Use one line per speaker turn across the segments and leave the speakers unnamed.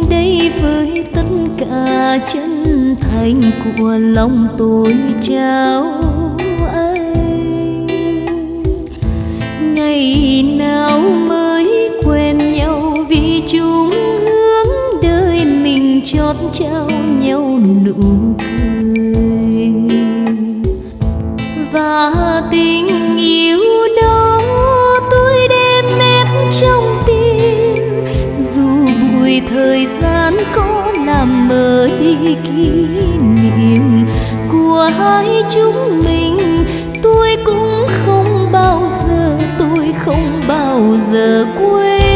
đây với tất cả chân thành của lòng tôi trao anh. Ngày nào mới quen nhau vì chung hướng đời mình chót trao nhau nụ cười, và tình yêu đó tôi đem ép trong tim. Dù bụi thời gian có làm mờ đi kỷ niệm của hai chúng mình, tôi cũng không bao giờ, tôi không bao giờ quên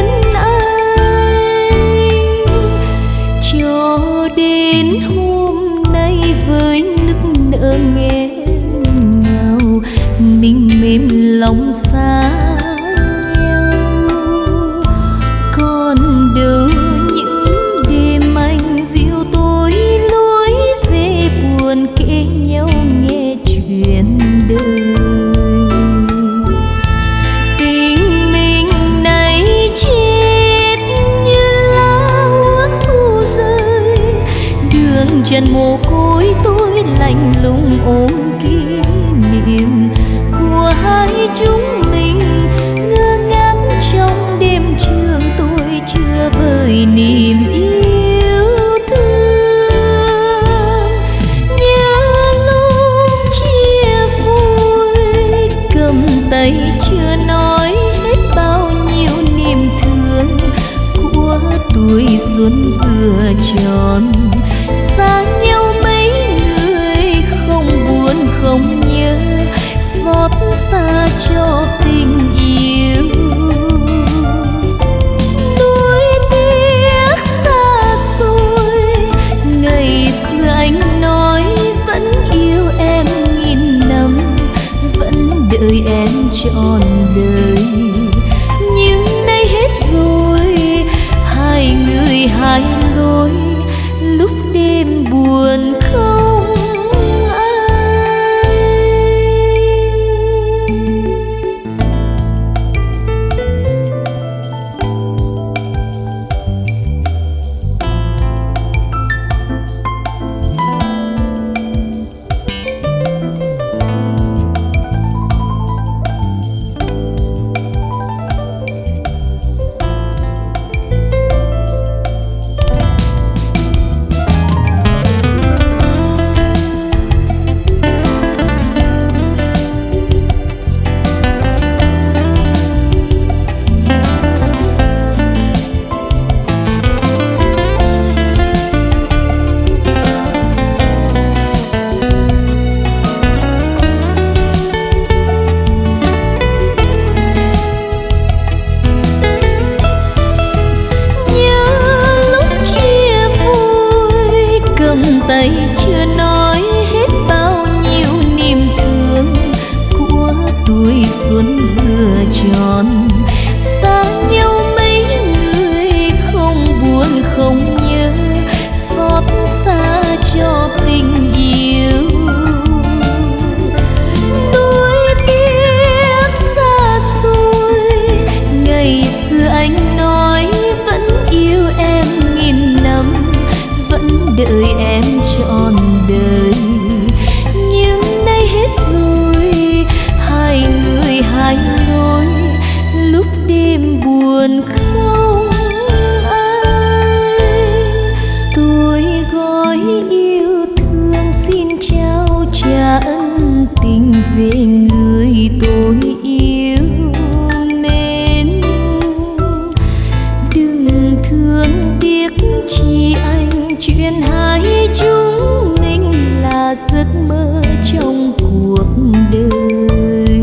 anh. Cho đến hôm nay với nức nở nghẹn ngào, mình mềm lòng xa nhau. Còn đâu những đêm anh dịu tôi lối về buồn kể nhau nghe chuyện đời. Tình mình này chết như lá úa thu rơi, đường trần mồ côi tôi lạnh lùng ôm kỷ niệm của hai chúng mình. Ngơ ngác trong đêm trường tôi chưa vơi niềm yêu thương. Nhớ lúc chia vui cầm tay chưa nói hết bao nhiêu niềm thương của tuổi xuân vừa tròn. Xa nhau mấy người không buồn không nhớ, xót xa cho tình yêu. Nuối tiếc xa xôi, ngày xưa anh nói vẫn yêu em nghìn năm, vẫn đợi em trọn đời. Nhưng nay hết rồi, hai người hai lối, lúc đêm buồn không tay chưa nói hết bao nhiêu niềm thương của tuổi xuân vừa tròn. Xa nhau mấy người không buồn không nhớ, xót xa cho tình yêu. Nuối tiếc xa xôi, ngày xưa anh nói vẫn yêu em nghìn năm, vẫn đợi em trọn đời. Nhưng nay hết rồi, hai người hai lối, lúc đêm buồn không anh. Tôi gói yêu thương xin trao trả ân tình về người tôi yêu mến. Đừng thương tiếc chi anh, chuyện hai chúng mình là giấc mơ trong cuộc đời.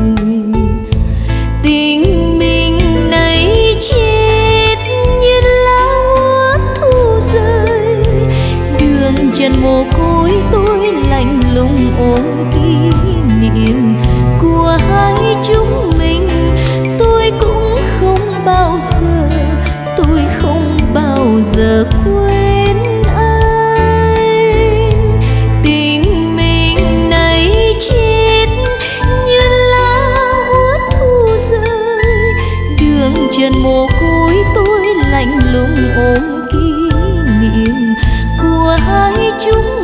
Tình mình này chết như lá úa thu rơi, đường trần mồ côi tôi lạnh lùng ôm kỷ niệm của hai chúng mình. Tôi cũng không bao giờ, tôi không bao giờ quên anh. Tình mình này chết như lá úa thu rơi, đường trần mồ côi tôi lạnh lùng ôm kỷ chúng